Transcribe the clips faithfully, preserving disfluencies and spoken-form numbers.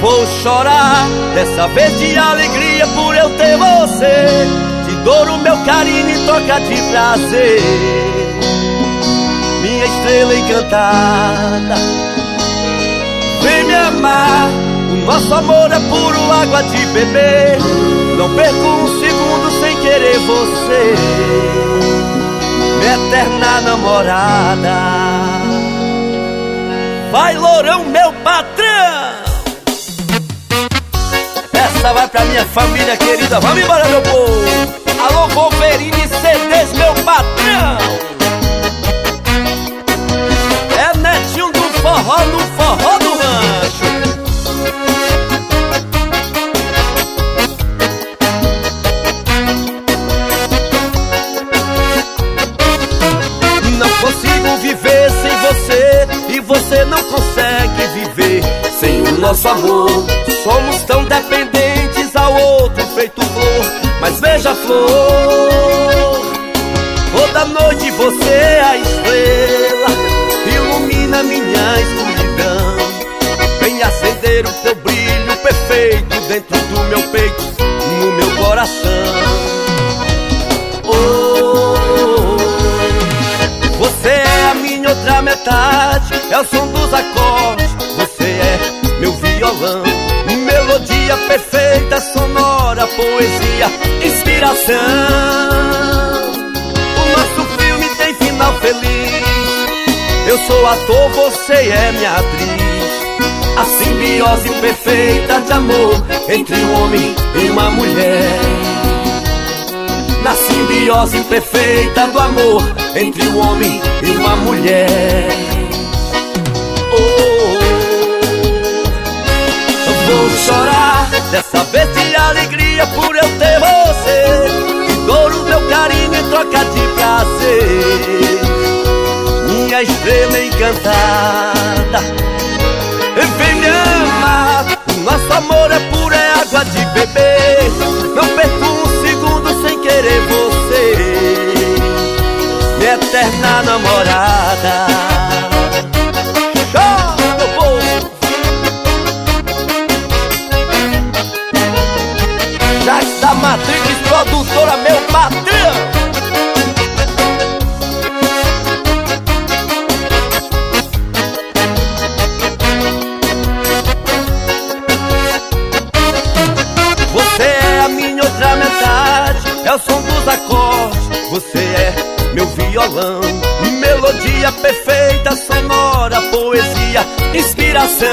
Vou chorar, dessa vez de alegria por eu ter você. Te dou o meu carinho em troca de prazer. Minha estrela encantada, vem me amar. O nosso amor é puro, água de beber. Não perco um segundo sem querer você, minha eterna namorada. Vai, Lourão, meu patrão! Essa vai pra minha família querida. Vamos embora, meu povo! Alô, Wolverine C Ds, meu patrão! É Netinho do forró, no forró do rancho. Não consigo viver sem você, e você não consegue viver sem o nosso amor. Somos tão dependentes ao outro, feito flor. Mas veja, flor, toda noite você é a estrela, ilumina minha escuridão. Vem acender o teu brilho perfeito dentro do meu peito, no meu coração. Oh, você é a minha outra metade, é o som dos acordes. Você é meu violão, melodia perfeita, sonora, poesia, inspiração. O nosso filme tem final feliz. Eu sou ator, você é minha atriz. A simbiose perfeita de amor entre um homem e uma mulher. Na simbiose perfeita do amor entre um homem e uma mulher. Oh, vou chorar, dessa vez de alegria por eu ter você. Te dou o meu carinho em troca de prazer. Minha estrela encantada, vem me amar. O nosso amor é puro, é água de beber. Não perco um segundo sem querer você, minha eterna namorada. Jax da Matrix, produtora, meu patrão. Você é a minha outra metade, é o som dos acordes. Você é meu violão, melodia perfeita, sonora, poesia, inspiração.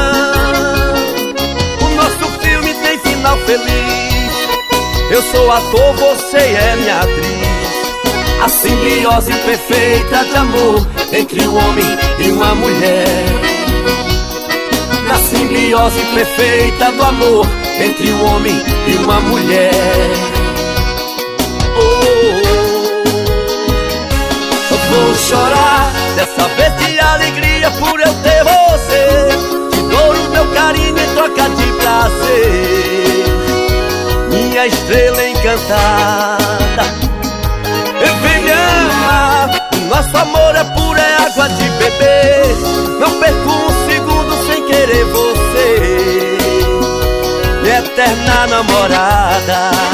O nosso filme tem final feliz. Eu sou ator, você é minha atriz. A simbiose perfeita de amor entre um homem e uma mulher. Na simbiose perfeita do amor entre um homem e uma mulher. Oh, vou chorar, dessa vez de alegria por eu ter você. Te dou o meu carinho em troca de prazer. Minha estrela encantada, vem me amar. O nosso amor é puro, é água de beber. Não perco um segundo sem querer você, minha eterna namorada.